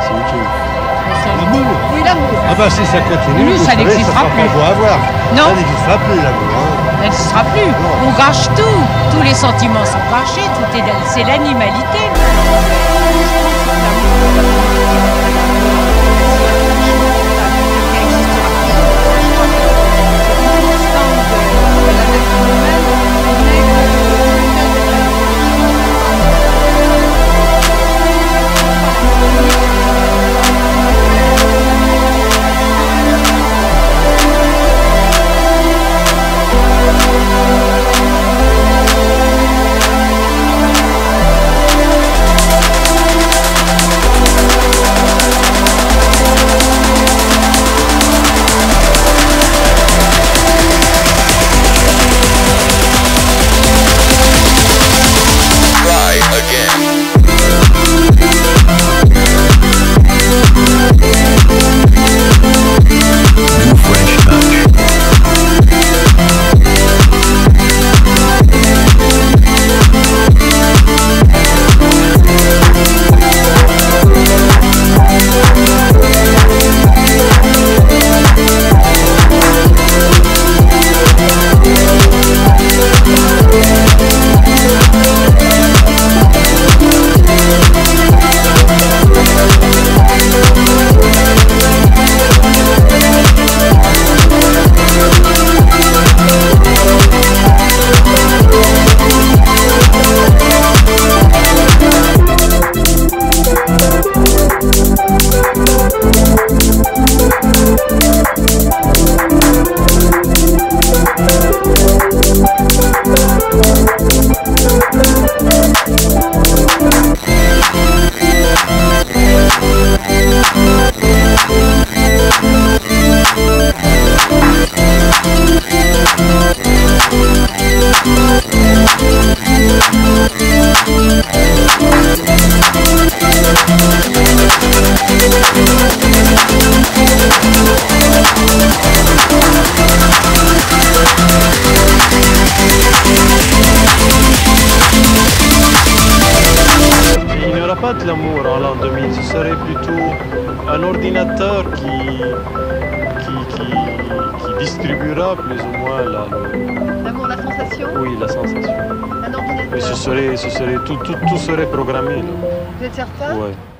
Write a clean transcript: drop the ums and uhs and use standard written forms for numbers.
c'est autre chose. L'amour. Oui, l'amour. Ah bah si ça continue, Nous, vous ça savez, n'existera sera plus. pas beau à voir. Non. Ça n'existera plus l'amour. Hein. Elle ne sera plus. Non. On gâche tout. Tous les sentiments sont gâchés. C'est l'animalité. Pas de l'amour en l'an 2000, ce serait plutôt un ordinateur qui distribuera plus ou moins L'amour, la sensation. oui, la sensation. Un ordinateur. Mais tout serait programmé. Là. Vous êtes certain? Ouais.